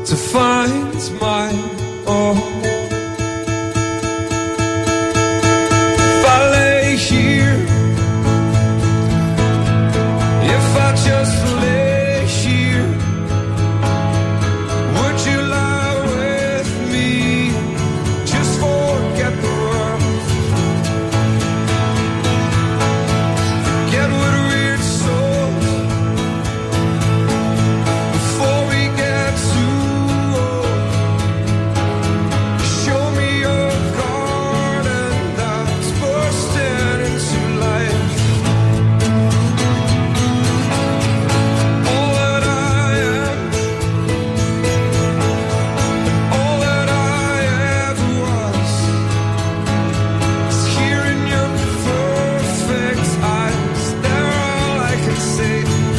to find my own. If I lay here, if I just lay here, would you lie with me? Just forget the world, forget what weird souls before we get too old. Show me your garden that's bursting into life. All that I am, all that I ever was, is here in your perfect eyes. They're all I can say.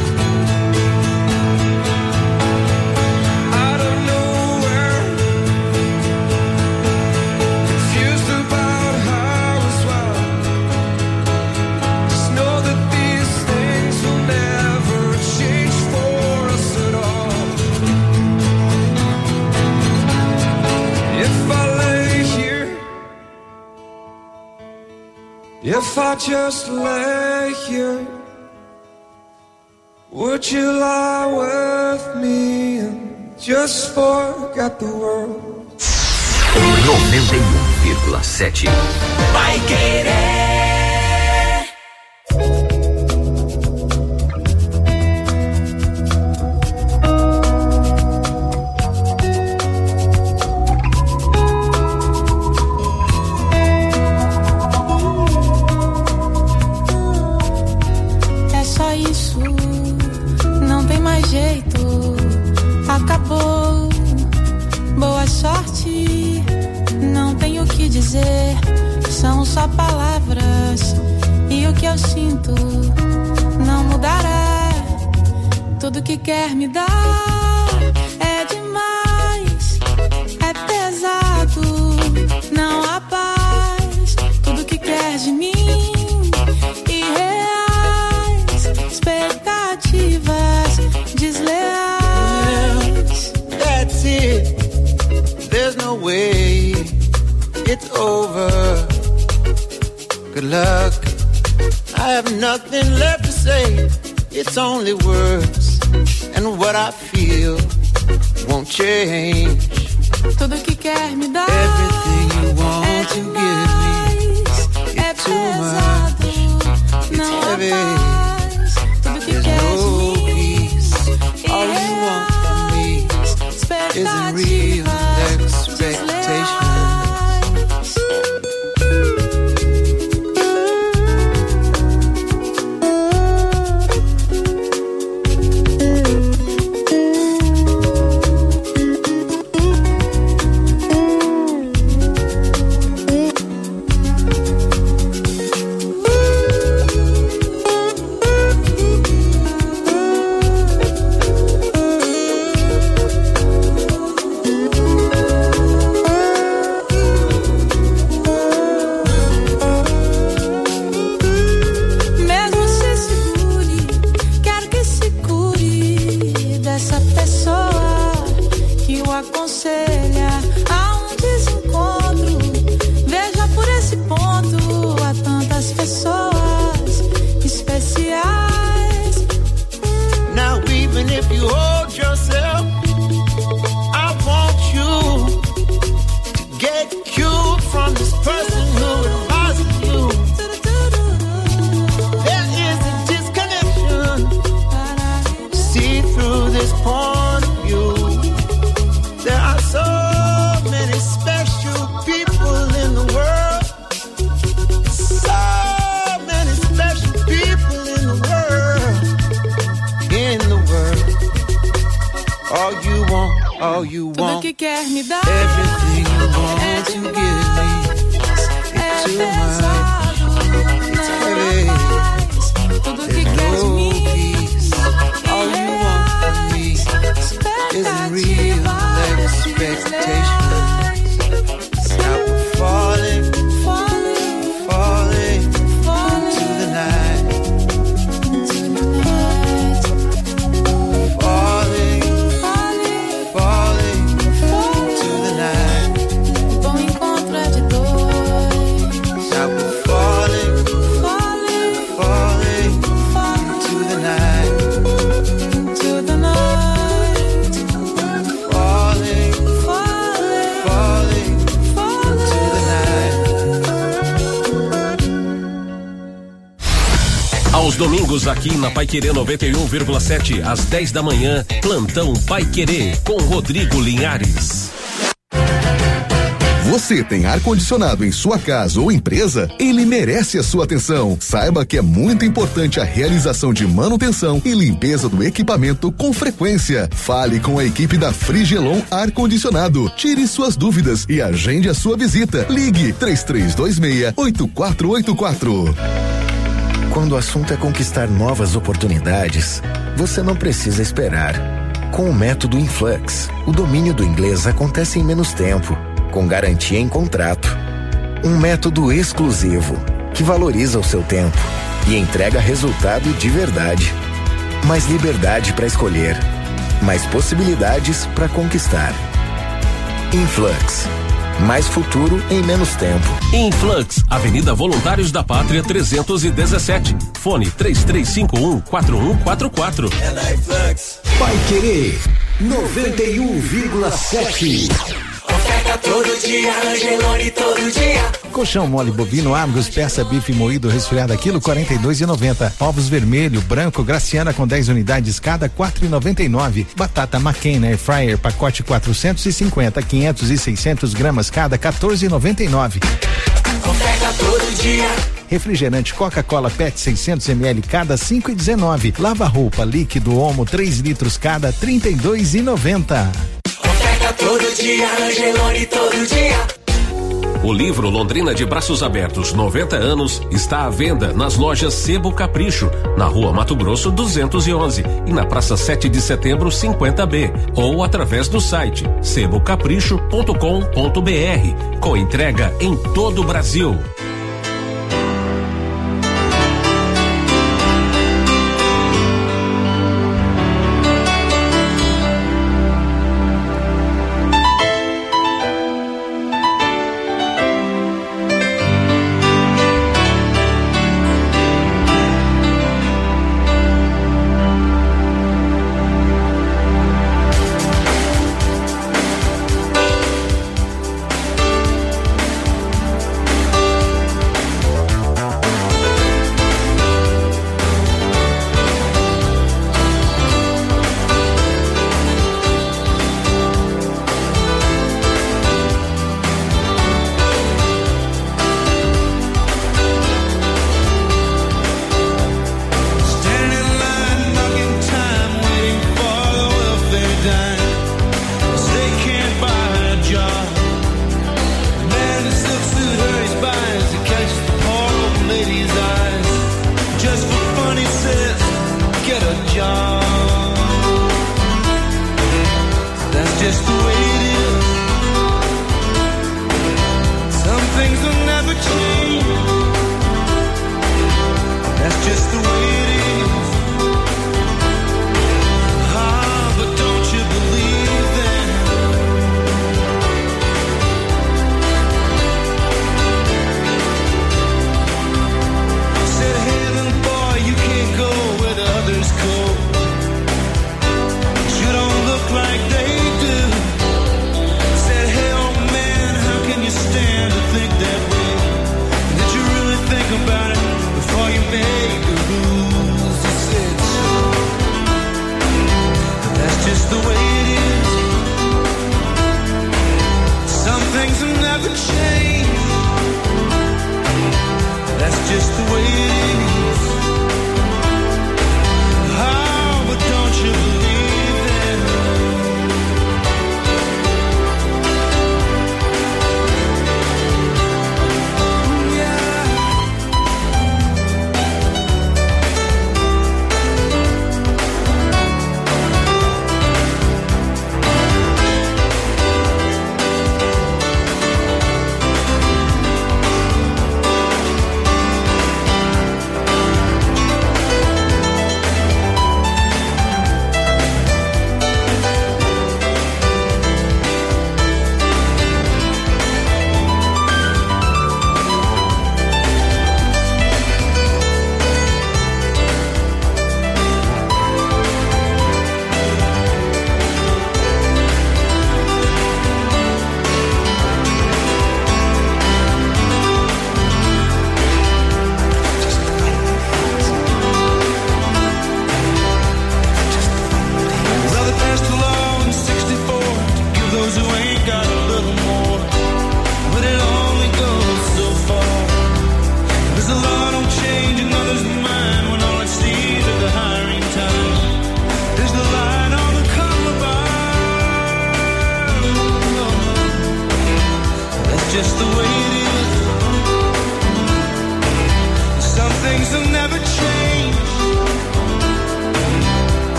Out of nowhere, confused about how as well. Just know that these things will never change for us at all. If I lay here, if I just lay here, would you lie with me and just forget the world? 91,7 Vai Querer. É só isso, não tem mais jeito, acabou. Boa sorte, não tenho o que dizer, são só palavras e o que eu sinto não mudará. Tudo que quer me dar é demais, é pesado, não há paz. Tudo que quer de mim, irreais, expectativas desleais. That's it. There's no way it's over. Good luck. I have nothing left to say. It's only words, and what I feel won't change. Tudo que quer me dar Everything you want é to give me, demais, é it's too much. pesado, não há heavy. paz. Tudo que There's quer no de mim, peace. All you want from me isn't real expectation. Mesmo se segure, quero que se cure dessa pessoa que o aconselha a um desencontro. Veja por esse ponto, há tantas pessoas especiais. Now even if you hold yourself, I want you to get cured from this person who advises you. There is a disconnection. See through this point of view. There are so many special people in the world. So many special people in the world. In the world. All you Tudo want, que quer me dar everything you é want to give me. demais, é It's too much. pesado, It's não heavy. há paz. Tudo que There's quer de no mim, peace. All you want from me isn't real expectation. Now we're falling, falling to the night. Falling, falling domingos aqui na Paiquerê 91,7 às 10 da manhã, Plantão Paiquerê com Rodrigo Linhares. Você tem ar-condicionado em sua casa ou empresa? Ele merece a sua atenção. Saiba que é muito importante a realização de manutenção e limpeza do equipamento com frequência. Fale com a equipe da Frigelon Ar-Condicionado. Tire suas dúvidas e agende a sua visita. Ligue 3326-8484. Quando o assunto é conquistar novas oportunidades, você não precisa esperar. Com o método Influx, o domínio do inglês acontece em menos tempo, com garantia em contrato. Um método exclusivo, que valoriza o seu tempo e entrega resultado de verdade. Mais liberdade para escolher, mais possibilidades para conquistar. Influx. Mais futuro em menos tempo. Influx, Avenida Voluntários da Pátria 317. Fone 3351-4144. É da Influx. Paiquerê 91,7. Oferta todo dia, Angelone todo dia. Colchão mole bovino Argos, peça bife moído resfriada quilo 42,90. Ovos vermelho, branco, Graciana com 10 unidades cada 4,99. Batata McCain Air Fryer pacote 450, 500 e 600 gramas cada 14,99. Oferta todo dia. Refrigerante Coca-Cola PET 600 ml cada 5,19. Lava-roupa líquido Omo 3 litros cada 32,90. Oferta todo dia, Angelone todo dia. O livro Londrina de Braços Abertos 90 anos está à venda nas lojas Sebo Capricho, na Rua Mato Grosso 211 e na Praça 7 de Setembro 50B, ou através do site sebocapricho.com.br, com entrega em todo o Brasil.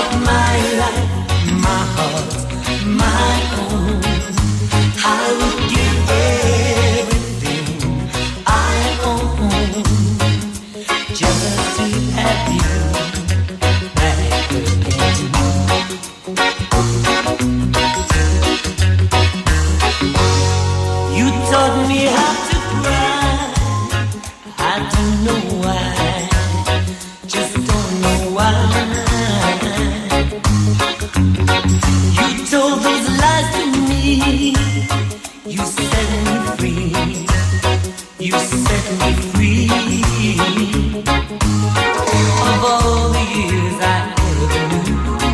up my life, my heart, my own. I would give everything I own just to have you back again. You taught me how to cry. I don't know why, just don't know why. You told those lies to me. You set me free. You set me free. Of all the years I ever knew,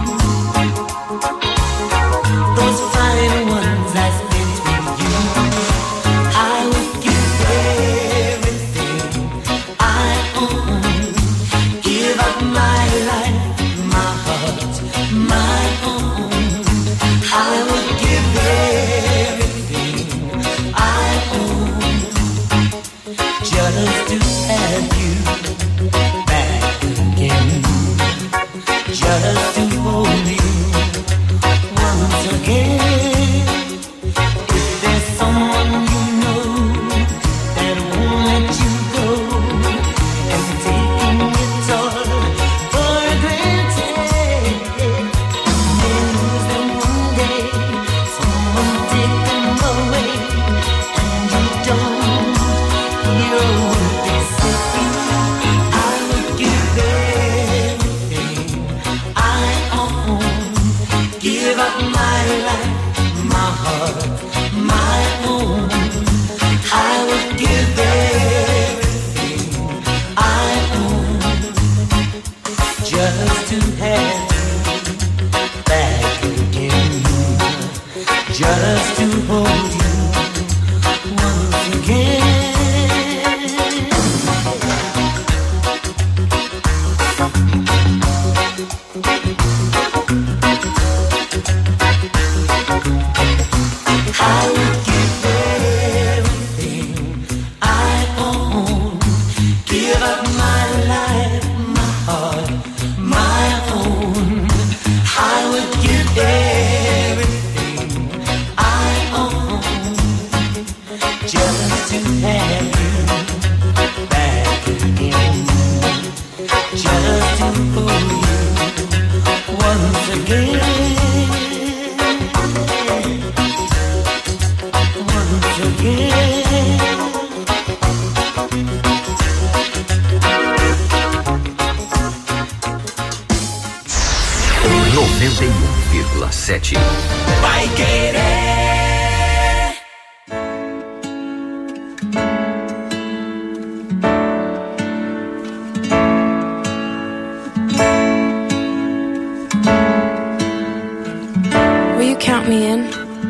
those fine ones I spent with you, I would give everything I own. Give up my life, my heart, my own. I would give everything I own just to have you back again, just to hold you once again. If there's someone you know that won't let you go, and taking it all for granted, then one day someone take them away, and you don't hear a word they say. I would give everything I own, give up my life, my heart, my own. I would give everything I own just to have you back again, just to hold you once again. I would give everything I own, give up my life, my heart, my own. I would give everything I own just to have you back again, just to hold you once again. Once again. 91,7 Vai querer. Will you count me in?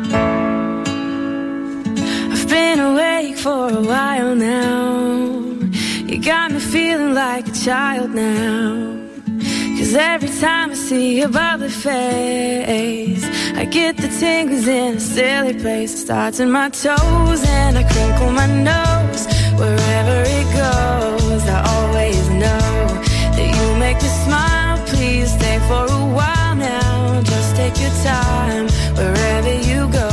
I've been awake for a while now. You got me feeling like a child now. 'Cause every time I see your bubbly face, I get the tingles in a silly place. It starts in my toes and I crinkle my nose. Wherever it goes, I always know that you make me smile. Please stay for a while now. Just take your time wherever you go.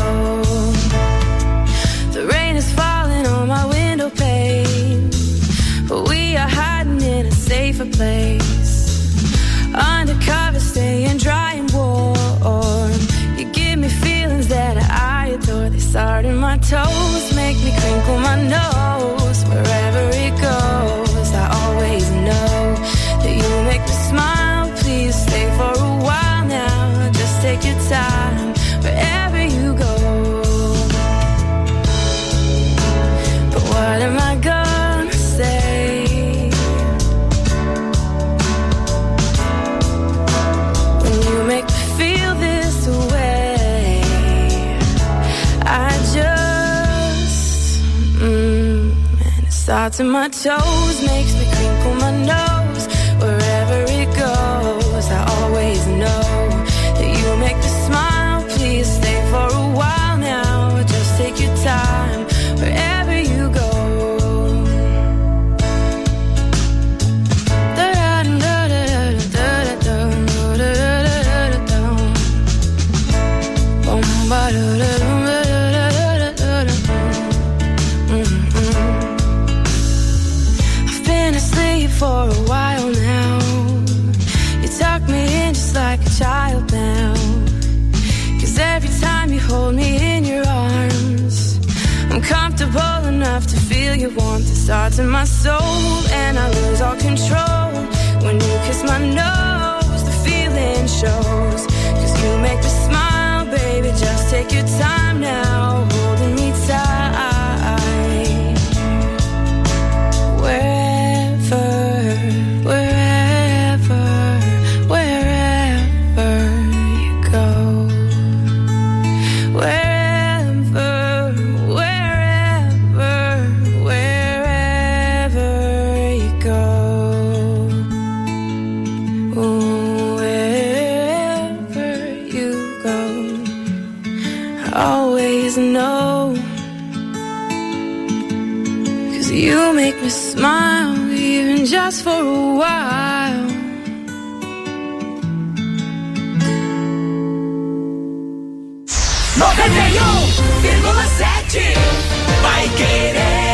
The rain is falling on my window pane, but we are hiding in a safer place. Undercover, staying dry and warm. You give me feelings that I adore. They start in my toes, make me crinkle my nose. Wherever it goes, I always know that you make me smile. Please stay for a while now. Just take your time wherever you go. But what am I gonna say? Make me feel this way. I just and it starts in my toes, makes me crinkle my nose. Wherever it goes, I always know that you make me smile. Please stay for a while now. Just take your time wherever you go. like a child now. 'Cause every time you hold me in your arms, I'm comfortable enough to feel your warmth. It starts in my soul and I lose all control. When you kiss my nose, the feeling shows. 'Cause you make me smile, baby, just take your time now, holding me tight. You make me smile, even just for a while. Vai querer.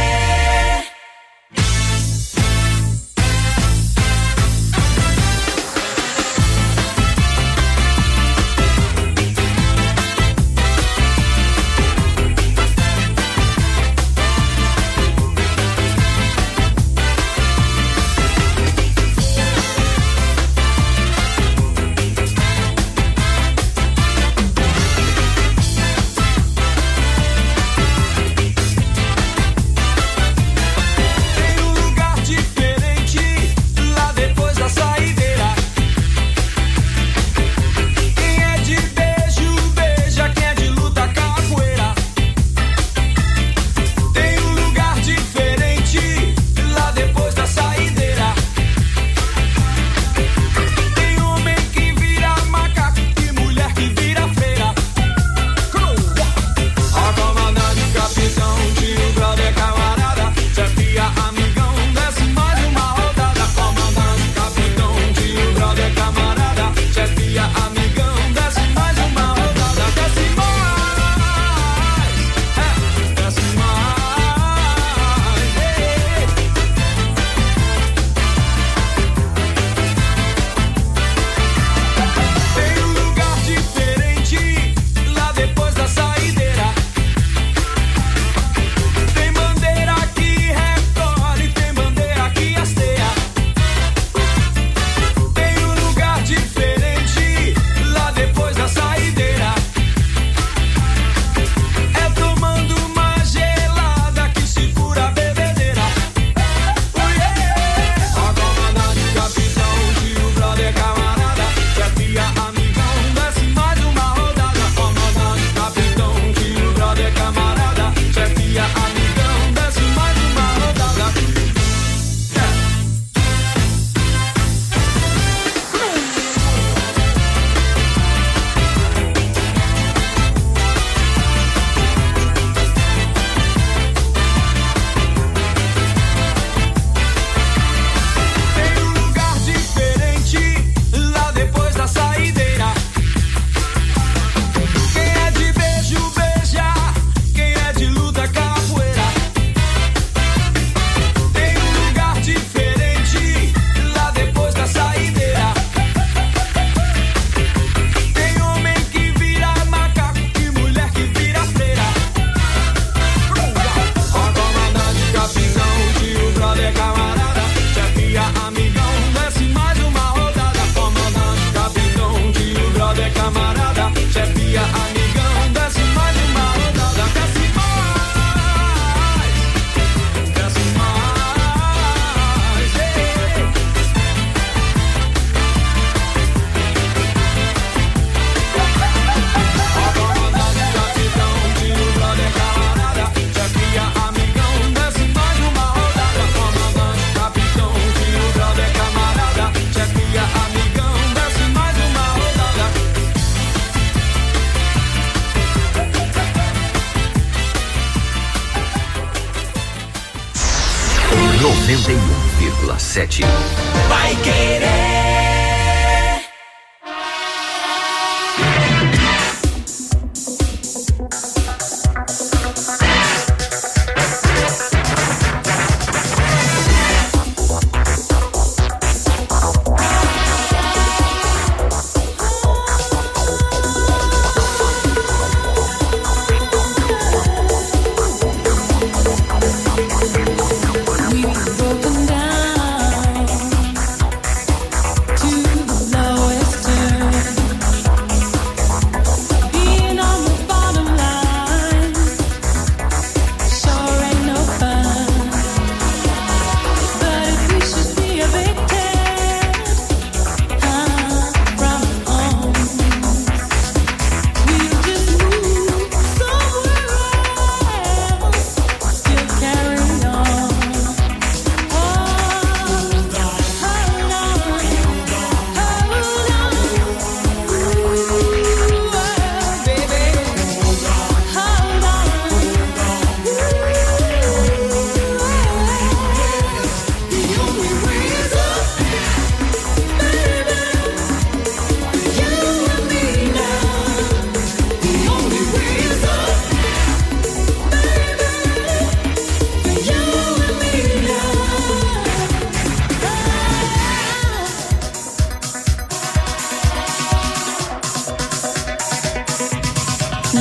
Vai querer.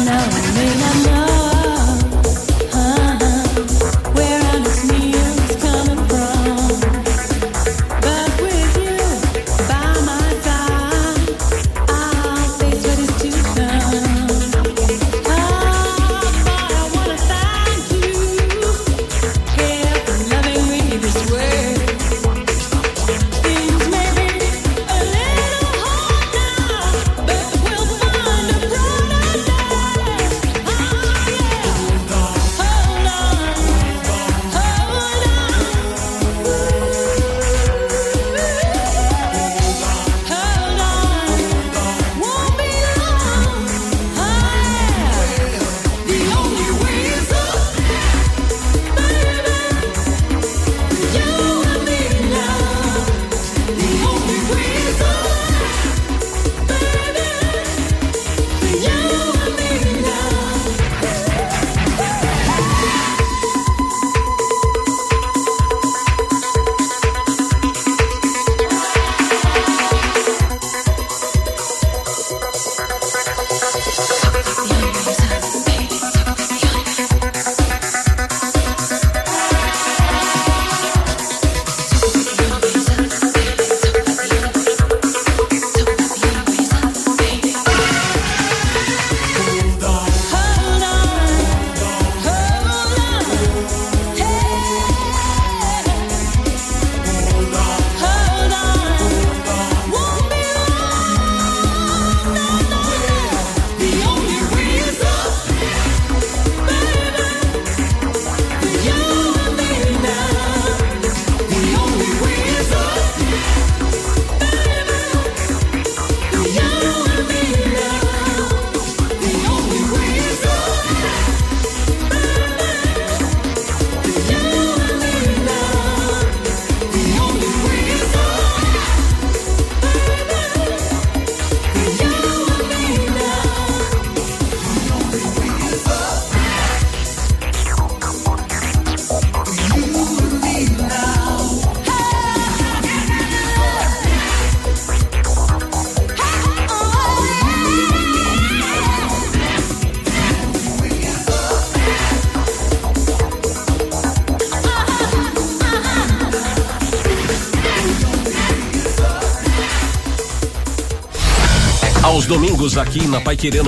Aos domingos aqui na Paiquerê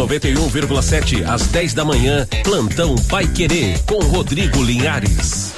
91,7 às 10 da manhã, plantão Paiquerê com Rodrigo Linhares.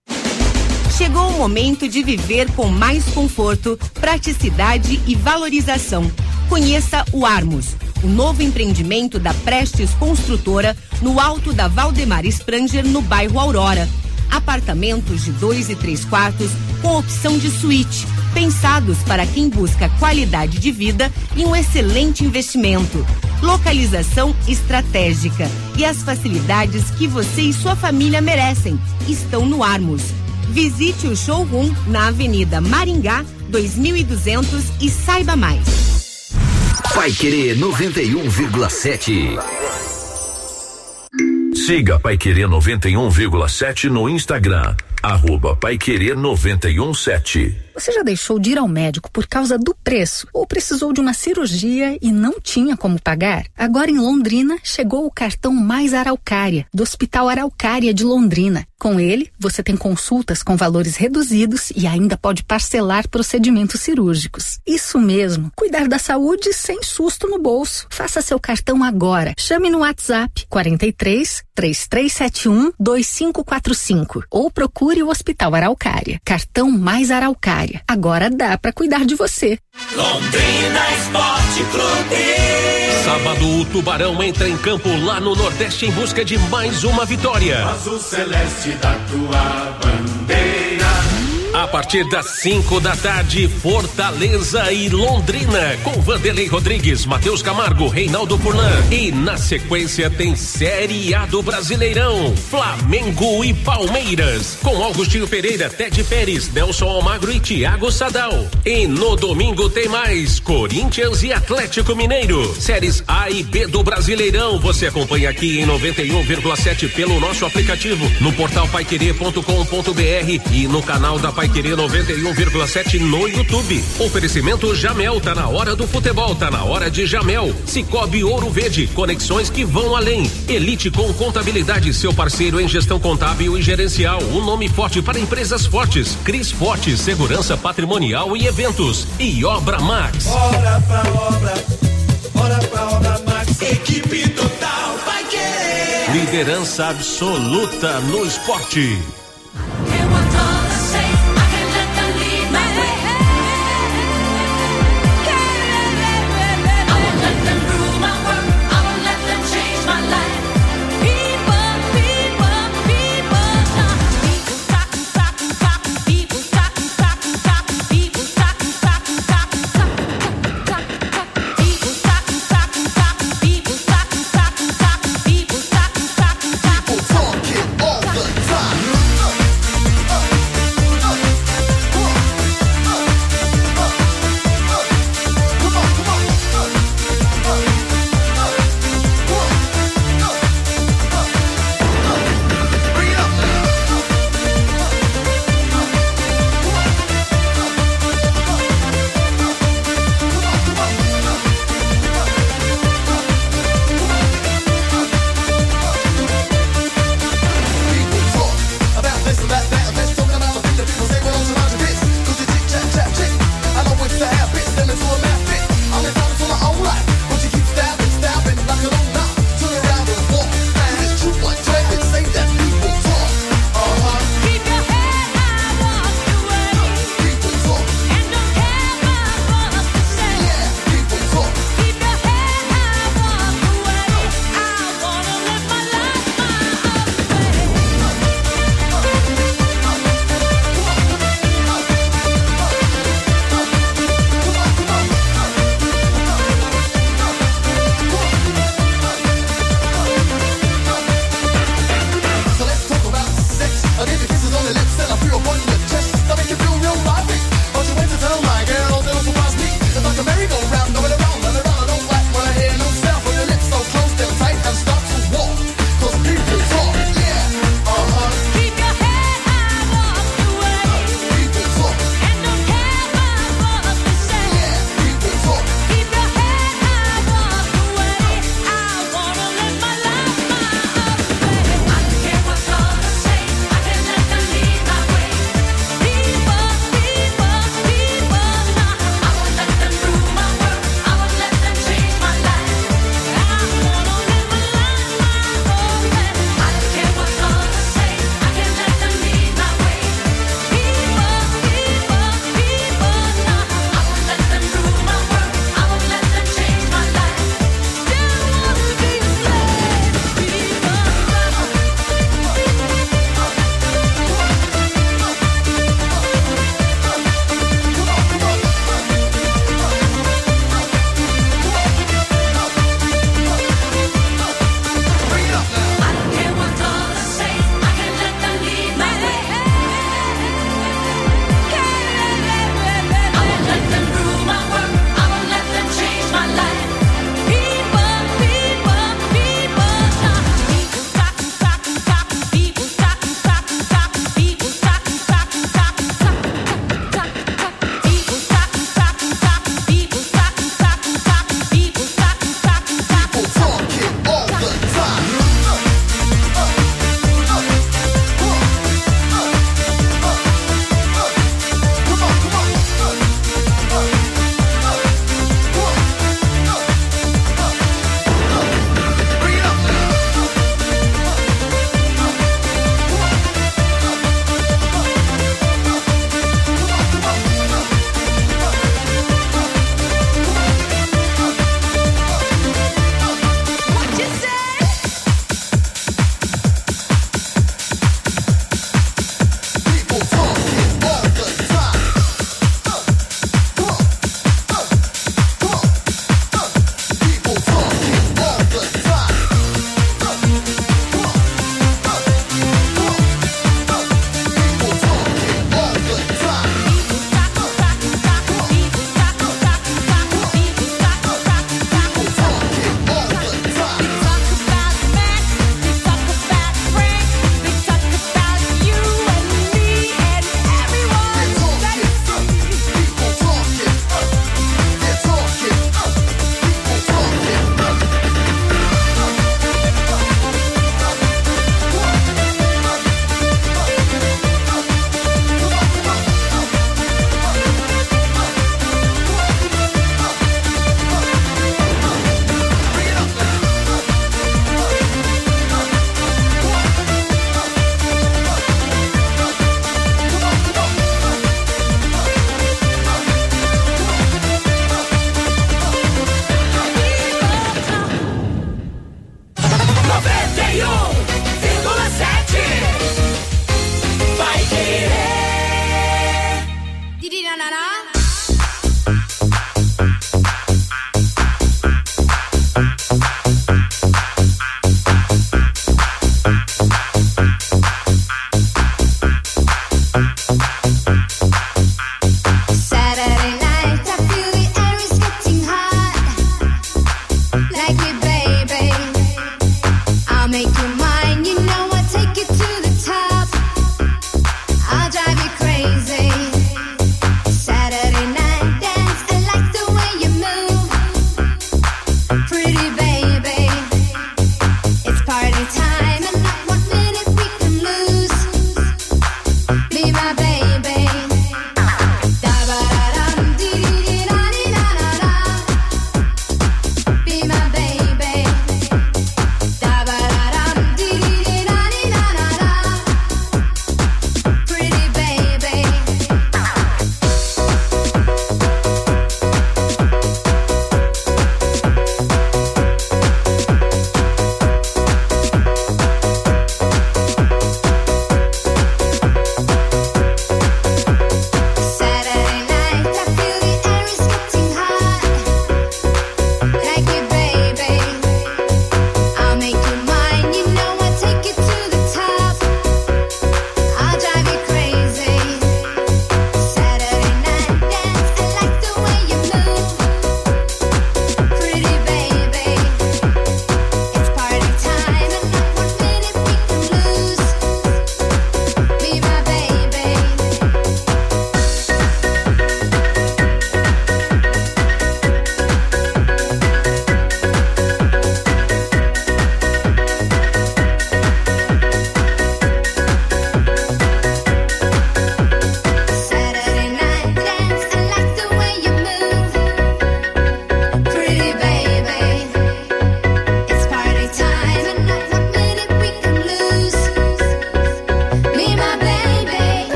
Chegou o momento de viver com mais conforto, praticidade e valorização. Conheça o Armos, o novo empreendimento da Prestes Construtora no alto da Valdemar Spranger, no bairro Aurora. Apartamentos de 2 e 3 quartos com opção de suíte, pensados para quem busca qualidade de vida e um excelente investimento. Localização estratégica e as facilidades que você e sua família merecem estão no Armos. Visite o showroom na Avenida Maringá 2200 e saiba mais. Paiquerê 91,7. Siga Paiquerê 91,7 no Instagram, @Paiquerê 91,7. Você já deixou de ir ao médico por causa do preço ou precisou de uma cirurgia e não tinha como pagar? Agora em Londrina chegou o cartão Mais Araucária, do Hospital Araucária de Londrina. Com ele, você tem consultas com valores reduzidos e ainda pode parcelar procedimentos cirúrgicos. Isso mesmo, cuidar da saúde sem susto no bolso. Faça seu cartão agora. Chame no WhatsApp 43 3371 2545 ou procure o Hospital Araucária. Cartão Mais Araucária. Agora dá pra cuidar de você. Londrina Esporte Clube. Sábado, o Tubarão entra em campo lá no Nordeste em busca de mais uma vitória. Azul celeste da tua bandeira. A partir das 5 da tarde, Fortaleza e Londrina, com Vanderlei Rodrigues, Matheus Camargo, Reinaldo Furlan. E na sequência tem Série A do Brasileirão, Flamengo e Palmeiras, com Augustinho Pereira, Ted Pérez, Nelson Almagro e Thiago Sadal. E no domingo tem mais Corinthians e Atlético Mineiro. Séries A e B do Brasileirão, você acompanha aqui em 91,7 pelo nosso aplicativo, no portal paiquerê.com.br e no canal da Paiquerê Paiquerê 91,7 no YouTube. Oferecimento Jamel, tá na hora do futebol, tá na hora de Jamel. Cicobi Ouro Verde, conexões que vão além. Elite com Contabilidade, seu parceiro em gestão contábil e gerencial. Um nome forte para empresas fortes. Cris Forte, segurança patrimonial e eventos. E Obra Max. Bora pra Obra Max. Equipe total Paiquerê. Liderança absoluta no esporte.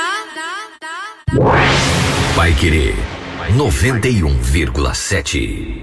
Paiquerê 91,7.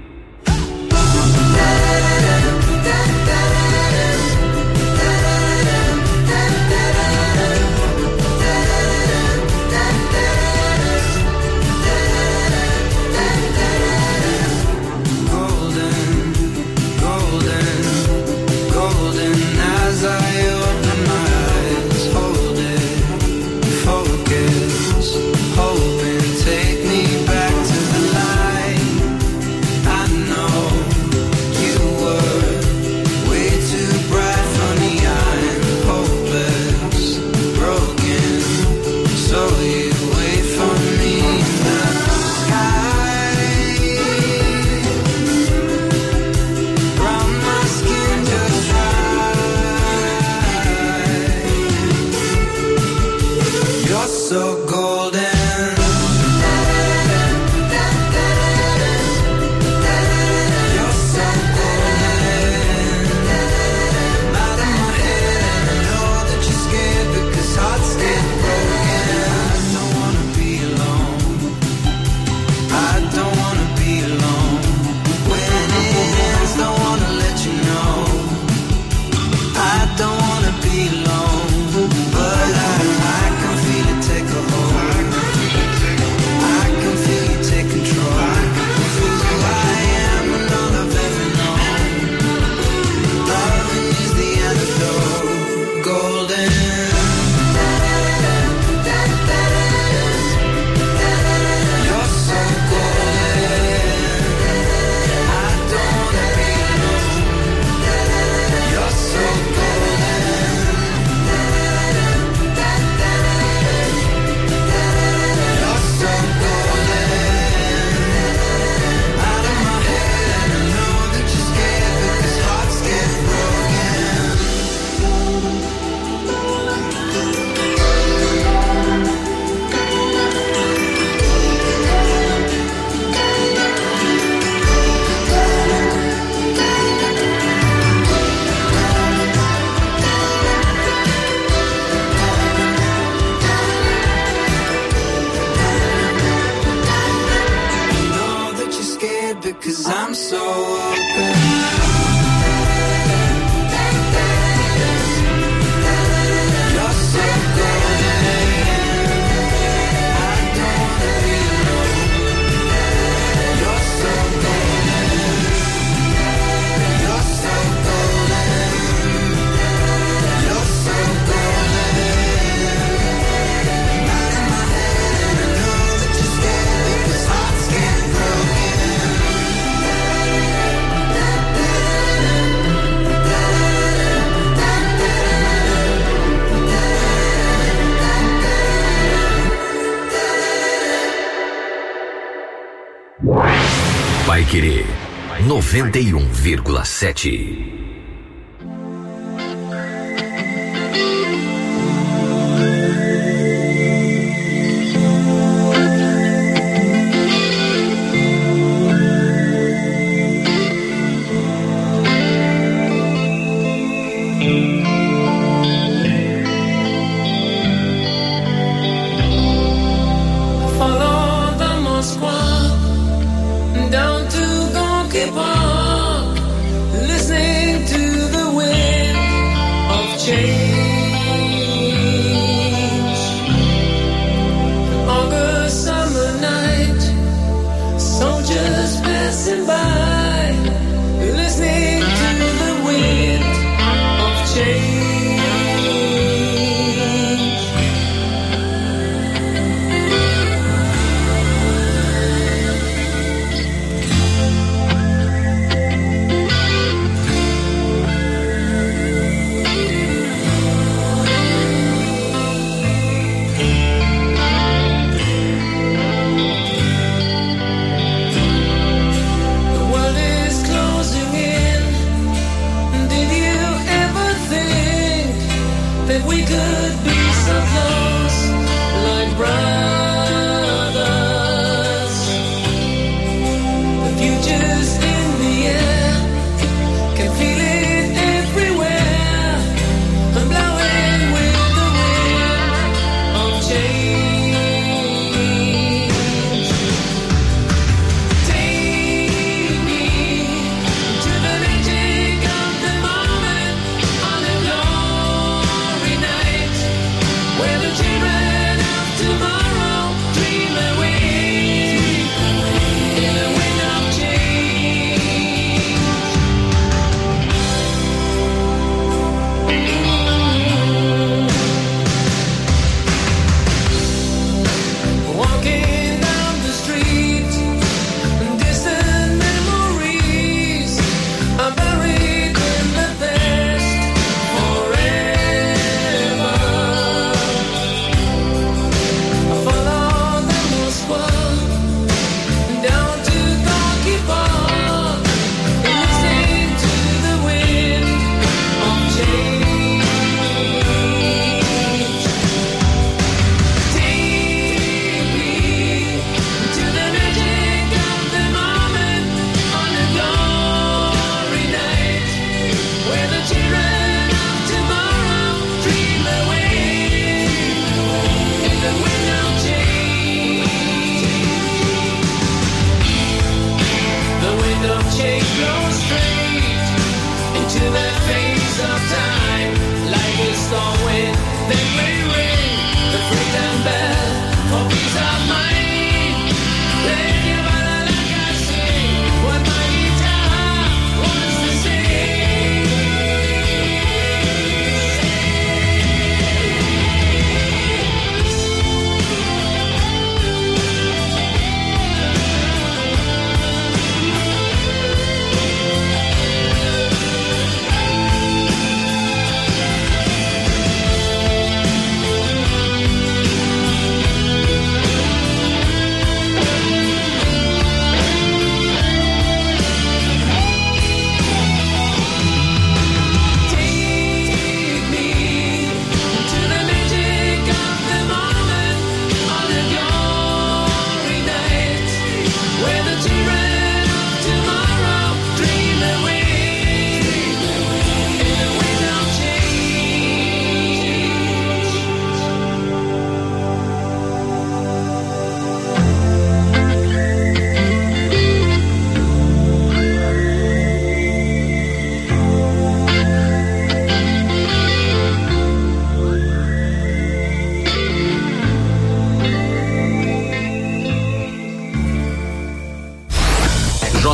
Cause I'm so open. You're so golden. I don't wanna be alone. You're so golden. You're so golden. You're so golden. Out of my head and I know that you're scared because hearts get broken. Paiquerê 91,7. Follow the Moskva down to Gonky Park, listening to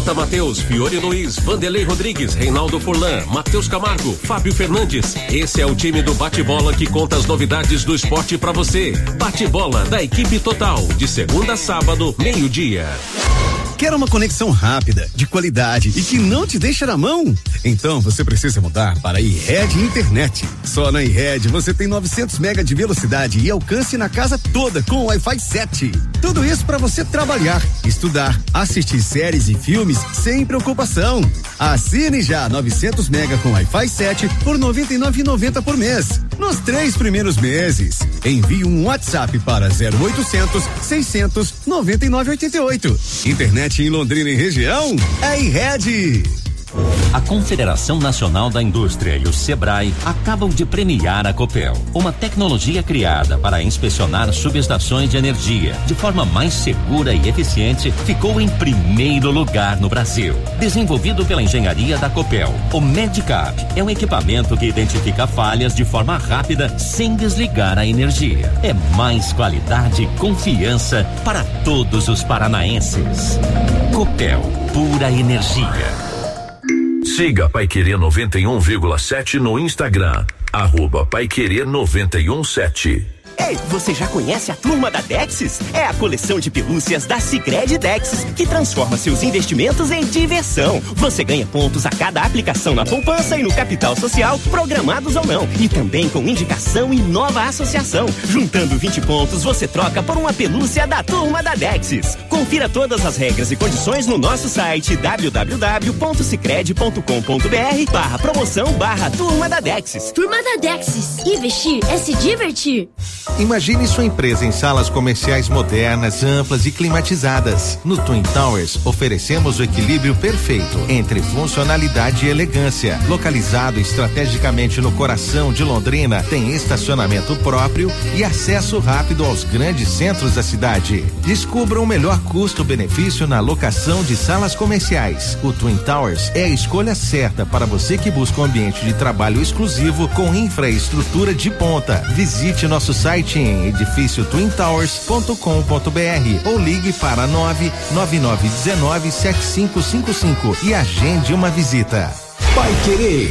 J. Matheus, Fiore Luiz, Vanderlei Rodrigues, Reinaldo Furlan, Matheus Camargo, Fábio Fernandes. Esse é o time do Bate-Bola que conta as novidades do esporte pra você. Bate-Bola da equipe total, de segunda a sábado, meio-dia. Quer uma conexão rápida, de qualidade e que não te deixa na mão? Então você precisa mudar para a iRed Internet. Só na iRed você tem 900 mega de velocidade e alcance na casa toda com o Wi-Fi 7. Tudo isso para você trabalhar, estudar, assistir séries e filmes sem preocupação. Assine já 900 mega com Wi-Fi 7 por R$ 99,90 por mês. Nos 3 primeiros meses. Envie um WhatsApp para 0800 600 9988. Internet em Londrina e região é iRed. A Confederação Nacional da Indústria e o Sebrae acabam de premiar a Copel, uma tecnologia criada para inspecionar subestações de energia de forma mais segura e eficiente, ficou em primeiro lugar no Brasil. Desenvolvido pela engenharia da Copel, o Medicap é um equipamento que identifica falhas de forma rápida sem desligar a energia. É mais qualidade e confiança para todos os paranaenses. Copel, pura energia. Siga Paiquerê 91,7 no Instagram, @Paiquerê 917. Ei, você já conhece a turma da Dexis? É a coleção de pelúcias da Sicredi Dexis, que transforma seus investimentos em diversão. Você ganha pontos a cada aplicação na poupança e no capital social, programados ou não. E também com indicação e nova associação. Juntando 20 pontos, você troca por uma pelúcia da turma da Dexis. Confira todas as regras e condições no nosso site www.sicredi.com.br/promoção/turma da Dexis. Turma da Dexis. Investir é se divertir. Imagine sua empresa em salas comerciais modernas, amplas e climatizadas. No Twin Towers, oferecemos o equilíbrio perfeito entre funcionalidade e elegância. Localizado estrategicamente no coração de Londrina, tem estacionamento próprio e acesso rápido aos grandes centros da cidade. Descubra o melhor custo-benefício na locação de salas comerciais. O Twin Towers é a escolha certa para você que busca um ambiente de trabalho exclusivo com infraestrutura de ponta. Visite nosso site em edifíciotwintowers.com.br ou ligue para 999197555 e agende uma visita. Paiquerê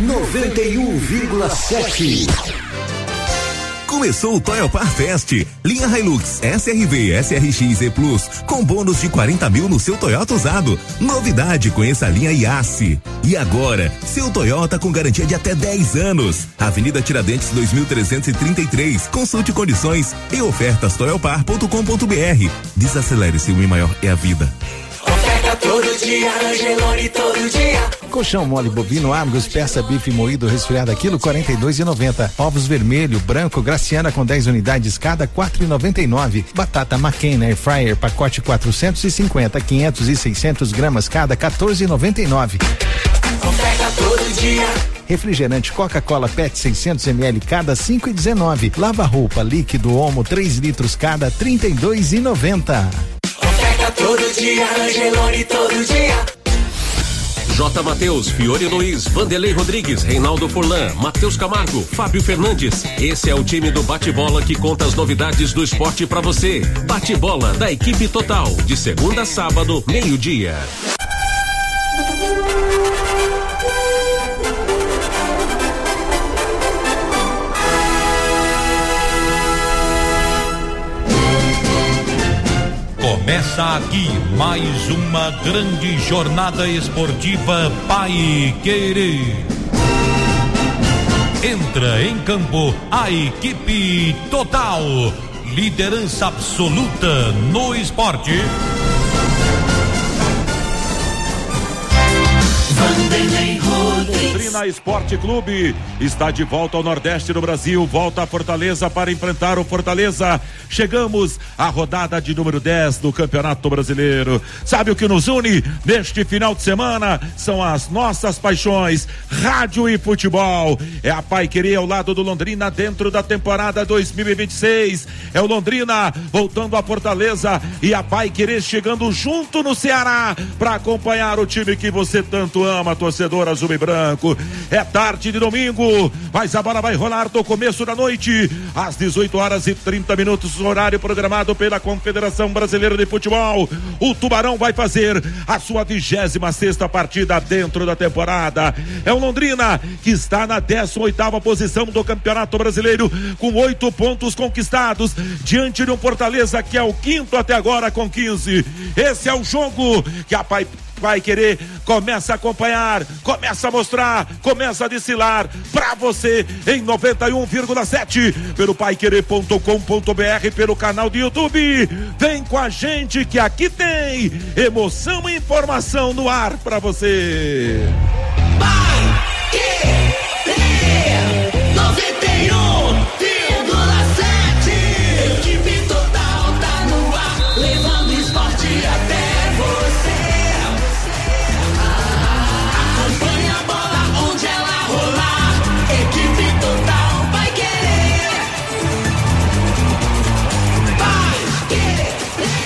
91,7. Começou o Toyopar Fest. Linha Hilux, SRV, SRX e Plus, com bônus de 40 mil no seu Toyota usado. Novidade, conheça a linha Yasse. E agora, seu Toyota com garantia de até 10 anos. Avenida Tiradentes 2333. Consulte condições e ofertas toyopar.com.br. Desacelere-se, o maior é a vida. Oferta todo dia, Angelone todo dia. Colchão mole bovino Argos, peça bife moído resfriado quilo 42,90. Ovos vermelho, branco, Graciana com 10 unidades cada 4,99. Batata McCain Air Fryer pacote 450, 500 e 600 gramas cada 14,99. Oferta todo dia. Refrigerante Coca-Cola PET 600 ml cada 5,19. Lava roupa líquido Omo 3 litros cada 32,90. Oferta todo dia, Angelone todo dia. J. Matheus, Fiore Luiz, Vanderlei Rodrigues, Reinaldo Furlan, Matheus Camargo, Fábio Fernandes. Esse é o time do Bate-Bola que conta as novidades do esporte pra você. Bate-Bola da equipe total, de segunda a sábado, meio-dia. Começa aqui mais uma grande jornada esportiva Paiquerê. Entra em campo a equipe total, liderança absoluta no esporte. Londrina Esporte Clube está de volta ao Nordeste do Brasil, volta a Fortaleza para enfrentar o Fortaleza. Chegamos à rodada de número 10 do Campeonato Brasileiro. Sabe o que nos une neste final de semana? São as nossas paixões, rádio e futebol. É a Paiquerê ao lado do Londrina dentro da temporada 2026. É o Londrina voltando à Fortaleza e a Paiquerê chegando junto no Ceará para acompanhar o time que você tanto ama, torcedor azul e branco. É tarde de domingo, mas a bola vai rolar do começo da noite, às 18h30, horário programado pela Confederação Brasileira de Futebol. O Tubarão vai fazer a sua 26ª partida dentro da temporada. É o Londrina que está na 18ª posição do Campeonato Brasileiro, com 8 pontos conquistados, diante de um Fortaleza que é o 5º até agora com 15. Esse é o jogo que a Pai Querer começa a acompanhar, começa a mostrar, começa a desfilar pra você em 91,7 pelo paiquerer.com.br, pelo canal do YouTube. Vem com a gente que aqui tem emoção e informação no ar pra você. Pai Querer 91,7, equipe total tá no ar, levando esporte até você. Acompanha a bola onde ela rolar, equipe total vai querer. Vai querer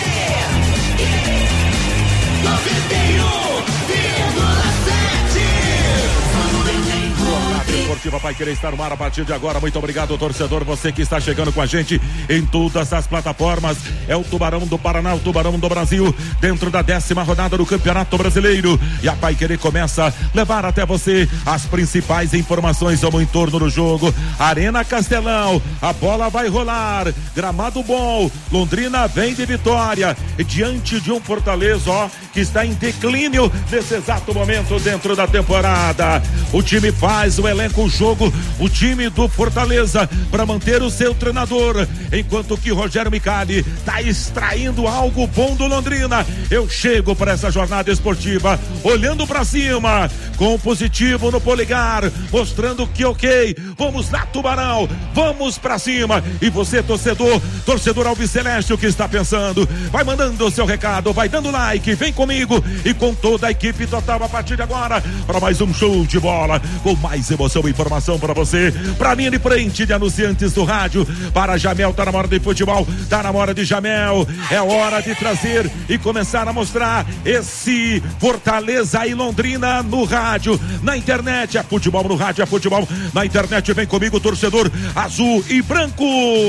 91,7. Esportiva Pai Querer está no ar a partir de agora. Muito obrigado, torcedor, você que está chegando com a gente em todas as plataformas. É o Tubarão do Paraná, o Tubarão do Brasil, dentro da 10ª rodada do Campeonato Brasileiro. E a Pai Querer começa a levar até você as principais informações ao entorno do jogo. Arena Castelão, a bola vai rolar, gramado bom, Londrina vem de vitória, diante de um Fortaleza, que está em declínio nesse exato momento dentro da temporada. O time faz o elenco, o jogo, o time do Fortaleza para manter o seu treinador, enquanto que Rogério Micali está extraindo algo bom do Londrina. Eu chego para essa jornada esportiva olhando para cima, com positivo no polegar, mostrando que ok, vamos lá Tubarão, vamos para cima. E você, torcedor alviceleste, o que está pensando, vai mandando o seu recado, vai dando like, vem comigo e com toda a equipe total a partir de agora para mais um show de bola, com mais emoção e informação para você, para linha de frente de anunciantes do rádio, para Jamel. Tá na hora de futebol, tá na hora de Jamel, é hora de trazer e começar a mostrar esse Fortaleza e Londrina no rádio, na internet. É futebol no rádio, é futebol na internet. Vem comigo, torcedor azul e branco,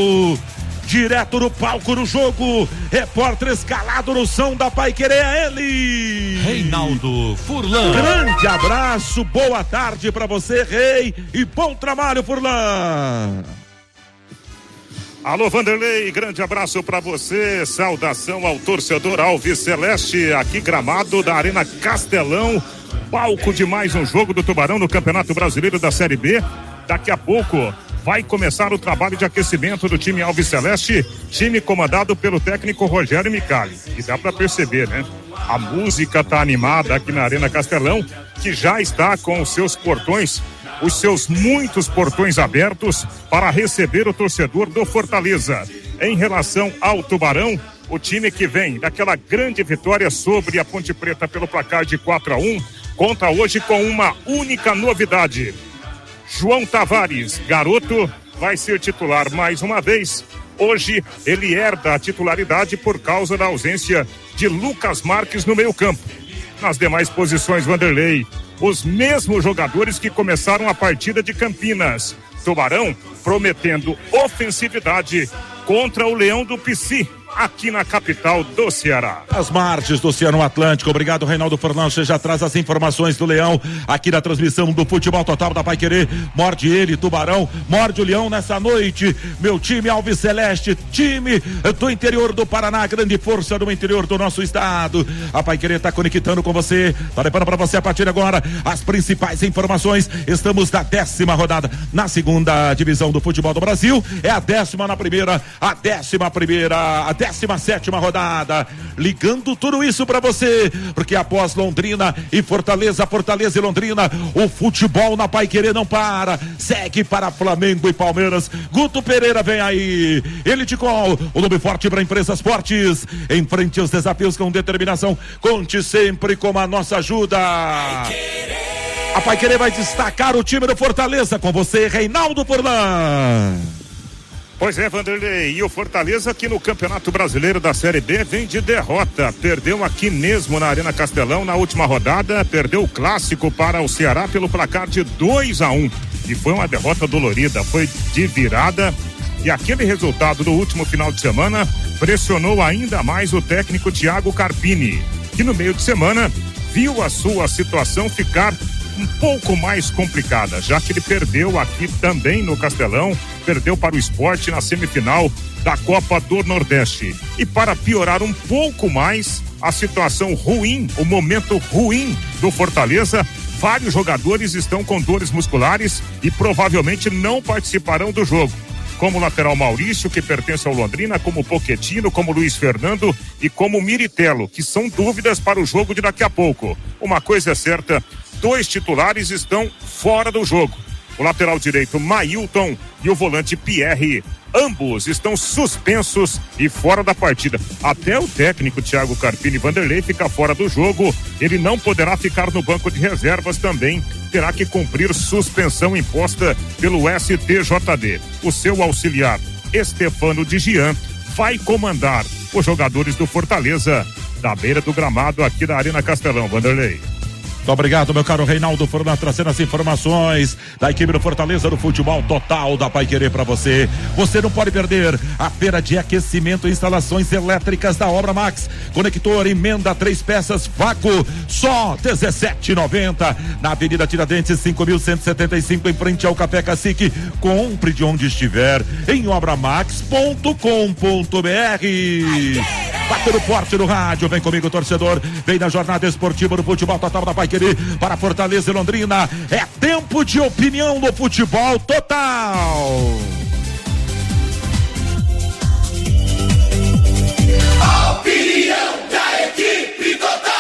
direto no palco do jogo, repórter escalado no som da Pai Querer, é ele, Reinaldo Furlan. Grande abraço, boa tarde pra você, Rei, e bom trabalho, Furlan. Alô, Vanderlei, grande abraço pra você, saudação ao torcedor Alves Celeste, aqui gramado da Arena Castelão, palco de mais um jogo do Tubarão no Campeonato Brasileiro da Série B. Daqui a pouco vai começar o trabalho de aquecimento do time Alves Celeste, time comandado pelo técnico Rogério Micali. E dá pra perceber, né? A música tá animada aqui na Arena Castelão, que já está com os seus portões, os seus muitos portões abertos para receber o torcedor do Fortaleza. Em relação ao Tubarão, o time que vem daquela grande vitória sobre a Ponte Preta pelo placar de 4-1, conta hoje com uma única novidade. João Tavares, garoto, vai ser titular mais uma vez. Hoje ele herda a titularidade por causa da ausência de Lucas Marques no meio-campo. Nas demais posições, Vanderlei, os mesmos jogadores que começaram a partida de Campinas. Tubarão prometendo ofensividade contra o Leão do Pici, aqui na capital do Ceará. As margens do Oceano Atlântico. Obrigado, Reinaldo Furlan. Você já traz as informações do Leão aqui na transmissão do Futebol Total da Pai Querer. Morde ele, Tubarão, morde o Leão nessa noite. Meu time Alves Celeste, time do interior do Paraná, grande força do interior do nosso estado. A Pai Querer está conectando com você, tá levando para você a partir de agora as principais informações. Estamos na 10ª rodada na 2ª divisão do futebol do Brasil. É a 10ª na primeira, a 17ª rodada, ligando tudo isso pra você, porque após Londrina e Fortaleza e Londrina, o futebol na Pai Querer não para, segue para Flamengo e Palmeiras. Guto Pereira vem aí, Elitecol, o nome forte para empresas fortes, enfrente os desafios com determinação, conte sempre com a nossa ajuda. A Pai Querer vai destacar o time do Fortaleza com você, Reinaldo Furlan. Pois é, Vanderlei, e o Fortaleza aqui no Campeonato Brasileiro da Série B vem de derrota, perdeu aqui mesmo na Arena Castelão na última rodada, perdeu o clássico para o Ceará pelo placar de 2-1, e foi uma derrota dolorida, foi de virada, e aquele resultado do último final de semana pressionou ainda mais o técnico Thiago Carpini, que no meio de semana viu a sua situação ficar um pouco mais complicada, já que ele perdeu aqui também no Castelão, perdeu para o Sport na semifinal da Copa do Nordeste. E para piorar um pouco mais a situação ruim, o momento ruim do Fortaleza, vários jogadores estão com dores musculares e provavelmente não participarão do jogo. Como o lateral Maurício, que pertence ao Londrina, como o Pochettino, como o Luiz Fernando e como o Miritello, que são dúvidas para o jogo de daqui a pouco. Uma coisa é certa, 2 titulares estão fora do jogo. O lateral direito Mailton e o volante Pierre, ambos estão suspensos e fora da partida. Até o técnico Thiago Carpini Vanderlei fica fora do jogo. Ele não poderá ficar no banco de reservas também. Terá que cumprir suspensão imposta pelo STJD. O seu auxiliar, Estefano de Gian, vai comandar os jogadores do Fortaleza da beira do gramado aqui da Arena Castelão, Vanderlei. Muito obrigado, meu caro Reinaldo Furlan, trazendo as informações da equipe do Fortaleza do futebol total da Paiquerê para você. Você não pode perder a feira de aquecimento e instalações elétricas da Obra Max. Conector, emenda 3 peças, vácuo, só R$17,90. Na Avenida Tiradentes, 5.175, em frente ao Café Cacique. Compre de onde estiver em obramax.com.br. Bate no porte do rádio, vem comigo, torcedor. Vem na jornada esportiva do futebol total da Paiquerê para Fortaleza e Londrina. É tempo de opinião no futebol total. Opinião da equipe total.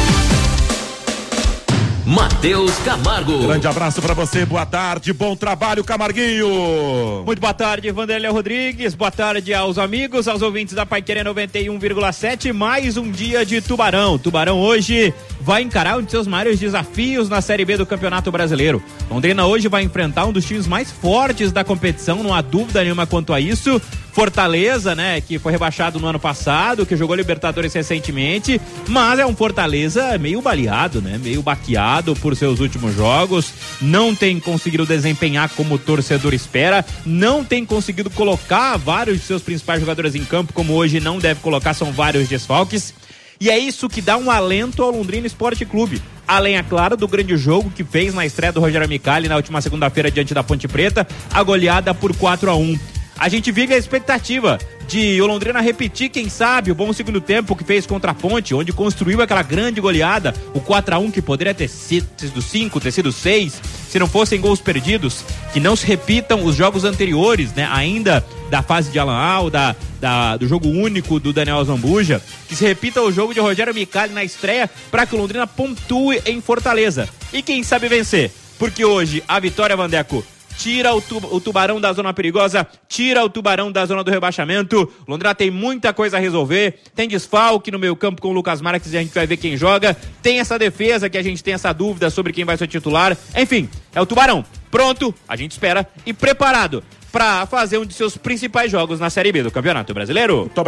Matheus Camargo. Grande abraço pra você, boa tarde, bom trabalho, Camarguinho. Muito boa tarde, Vanderlei Rodrigues, boa tarde aos amigos, aos ouvintes da Paiquerê 91,7, mais um dia de Tubarão. Tubarão hoje vai encarar um de seus maiores desafios na Série B do Campeonato Brasileiro. Londrina hoje vai enfrentar um dos times mais fortes da competição, não há dúvida nenhuma quanto a isso. Fortaleza, né, que foi rebaixado no ano passado, que jogou Libertadores recentemente, mas é um Fortaleza meio baleado, né, meio baqueado por seus últimos jogos, não tem conseguido desempenhar como o torcedor espera, não tem conseguido colocar vários de seus principais jogadores em campo, como hoje não deve colocar, são vários desfalques, e é isso que dá um alento ao Londrina Esporte Clube. Além, é claro, do grande jogo que fez na estreia do Rogério Micali na última segunda-feira diante da Ponte Preta, a goleada por 4-1. A gente vive a expectativa de o Londrina repetir, quem sabe, o bom segundo tempo que fez contra a Ponte, onde construiu aquela grande goleada, o 4-1 que poderia ter sido 5, ter sido 6, se não fossem gols perdidos, que não se repitam os jogos anteriores, né, ainda da fase de Alan Al, do jogo único do Daniel Zambuja, que se repita o jogo de Rogério Micali na estreia, para que o Londrina pontue em Fortaleza. E quem sabe vencer, porque hoje a vitória, Vandeco, tira o Tubarão da zona perigosa, tira o Tubarão da zona do rebaixamento. Londrina tem muita coisa a resolver, tem desfalque no meio campo com o Lucas Marques e a gente vai ver quem joga, tem essa defesa que a gente tem essa dúvida sobre quem vai ser titular, enfim, é o Tubarão pronto, a gente espera, e preparado para fazer um de seus principais jogos na Série B do Campeonato Brasileiro.